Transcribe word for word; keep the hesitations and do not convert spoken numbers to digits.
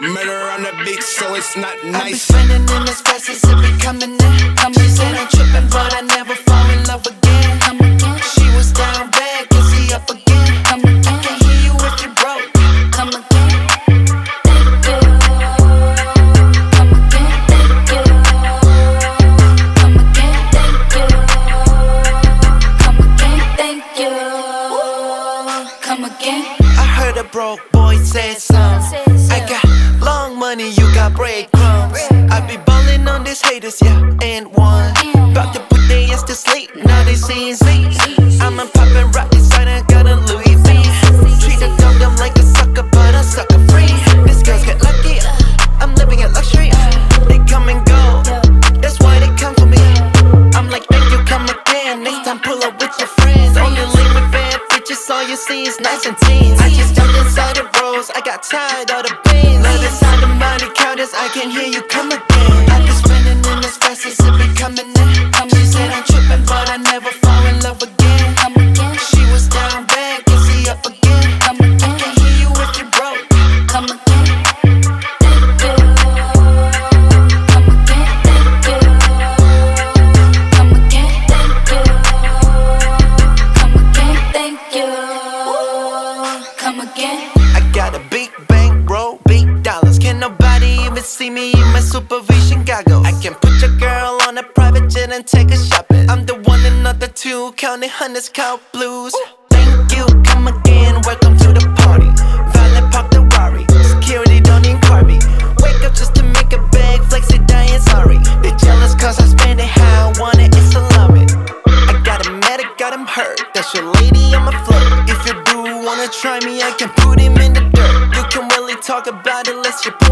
Murder on the beat, so it's not nice. I be spinning in this fast as it be coming in. She said I'm tripping, but I never fall in love again. She was down bad, can see up again. I can't hear you if you broke. Come again. Thank you. Come again. Thank you. Come again. Thank you. Come again. Thank you. Come again. I heard a broke boy say something. I got long money, you got breadcrumbs. I be ballin' on these haters, yeah, and one. About to put their ass to sleep, now they seeing Z. I'm a poppin' rock inside, I got a Louis V. Treat a dumb dumb like a sucker, but I'm sucker free. These girls get lucky, I'm living in luxury. They come and go, that's why they come for me. I'm like, thank you, come again. Next time pull up with your friends. Only leave with bad bitches, all you see is nice and teens. I just jumped inside the rose, I got tired of the pain. Love the sound of money counters, I can hear you come again. I be spinning in as fast as it be coming in. She said I'm tripping, but I never fall in love again. She was down bad, can see up again. I can't hear you if you broke. Come again. Thank you. Come again. Thank you. Come again. Thank you. Come again. Thank you. Come again. I got a big bankroll, big dollars. Can nobody even see me in my supervision goggles? I can put your girl on a private jet and take her shopping. I'm the one and not the two, counting hundreds, count blues. Thank you, come again, welcome to the party. Valet park the Rari, security don't even car me. Wake up just to make a bag, flex it, dying sorry. They jealous cause I spend it how I want it, it's alarming. I got him mad, I got him hurt, that's your lady, I'm a flirt. If you do wanna try me, I can put him in the dirt. You can really talk about it, let's you